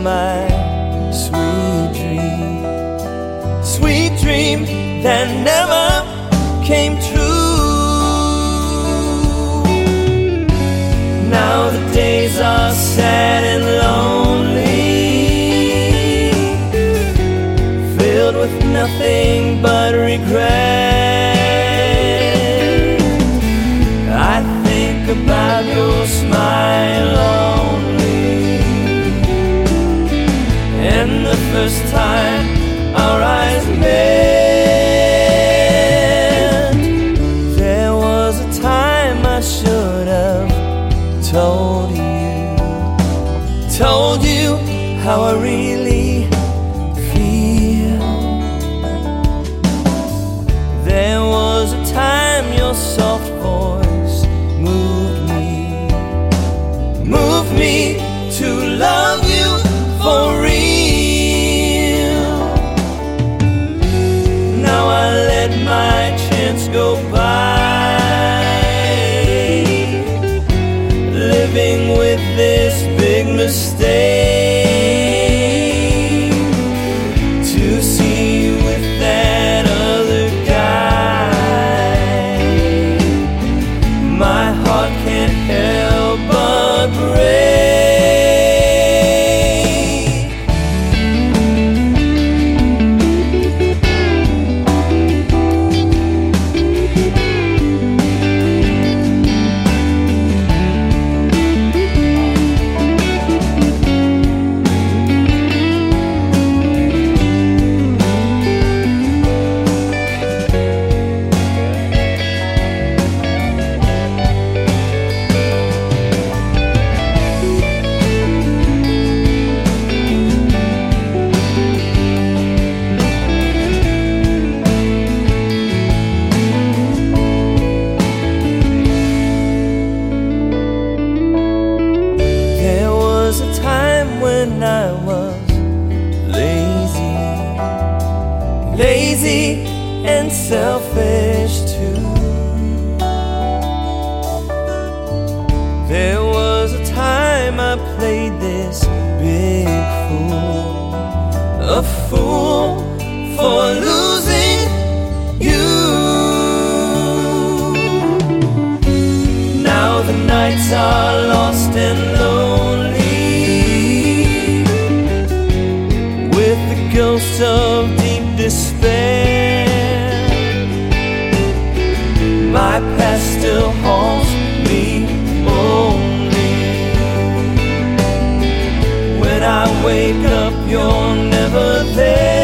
my sweet dream that never came true. Now the days are sad and lonely, filled with nothing but regret. I think about your smile only, and the first time our eyes met, there was a time I should have told you how I really feel. There was a time your soft voice moved me to love you for real. Now I let my chance go by, living with this big mistake, to see you with that other guy. My heart can't help but break. When I was lazy and selfish too. There was a time I played this big fool, a fool for losing you. Now the nights are lost and lonely, ghosts of deep despair. My past still haunts me only. When I wake up, you're never there.